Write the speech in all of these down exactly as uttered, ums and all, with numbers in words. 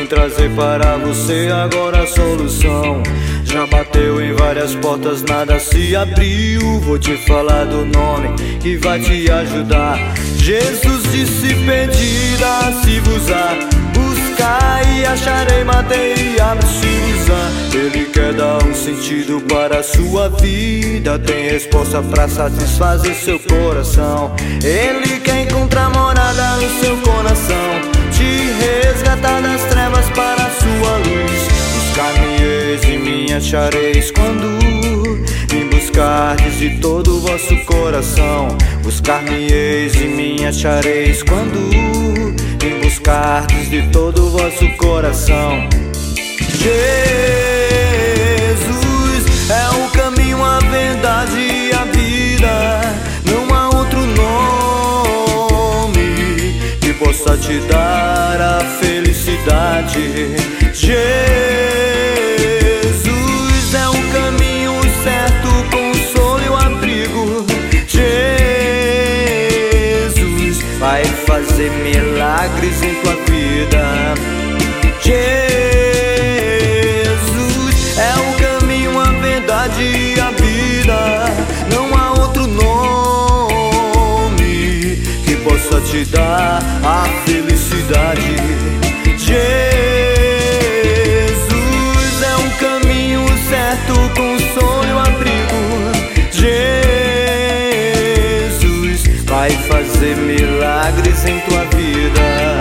trazer para você agora a solução. Já bateu em várias portas, nada se abriu. Vou te falar do nome que vai te ajudar. Jesus disse: pedida se vos há, buscai e acharei, batei e abre-se-vos há. Ele quer dar um sentido para a sua vida, tem resposta pra satisfazer seu coração. Ele quer encontrar morada no seu coração, te resgatar das trevas para a sua luz. Buscar-me-eis e me achareis quando me buscardes de todo o vosso coração. Buscar-me-eis e me achareis quando me buscardes de todo o vosso coração. Jesus é o caminho, a verdade e a vida. Não há outro nome que possa te dar a felicidade. Jesus é o caminho certo, o consolo e o abrigo. Jesus vai fazer milagres em tua vida. Jesus é o caminho, a verdade e a vida. Não há outro nome que possa te dar a felicidade. Jesus é um caminho certo, o consolo e o abrigo. Jesus vai fazer milagres em tua vida.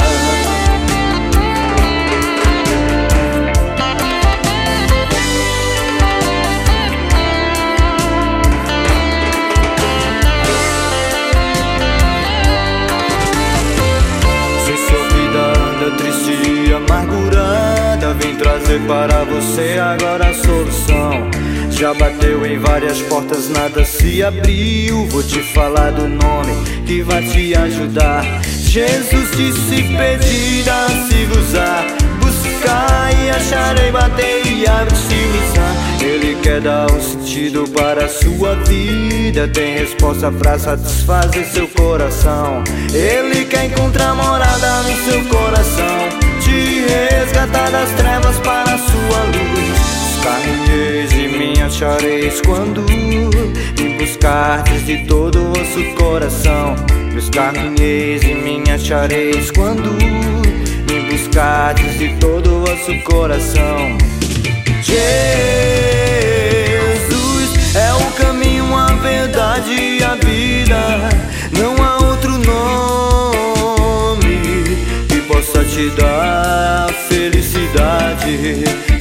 Triste e amargurada, vim trazer para você agora a solução. Já bateu em várias portas, nada se abriu. Vou te falar do nome que vai te ajudar. Jesus disse: pedida se vos há, buscai e acharei, batei e abre-se-vos há. Ele quer dar um sentido para a sua vida, tem resposta pra satisfazer seu coração. Ele quer encontrar morada no seu coração, te resgatar das trevas para a sua luz. Buscar-me-eis e me achareis quando me buscardes de todo o vosso coração. Buscar-me-eis e me achareis quando me buscardes de todo o vosso coração. Jesus é o caminho, a verdade e a vida. Não há outro nome que possa te dar a felicidade.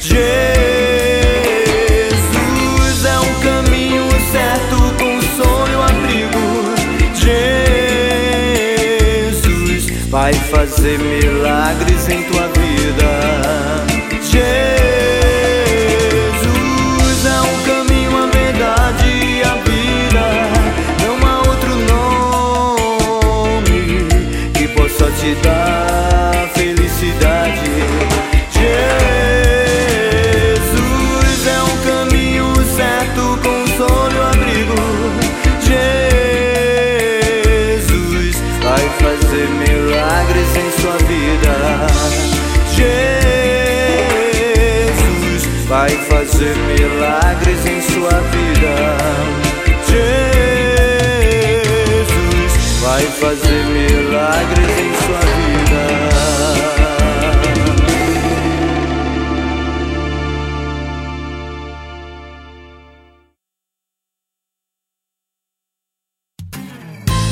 Jesus é um caminho certo, o consolo e o abrigo. Jesus vai fazer milagres em tua vida. Jesus é um caminho, a verdade e a vida. Não há outro nome que possa te dar felicidade. Jesus é um caminho certo, consolo e abrigo. Jesus vai fazer milagres em sua vida. Jesus vai fazer milagres em sua vida. Jesus vai fazer milagres em sua vida.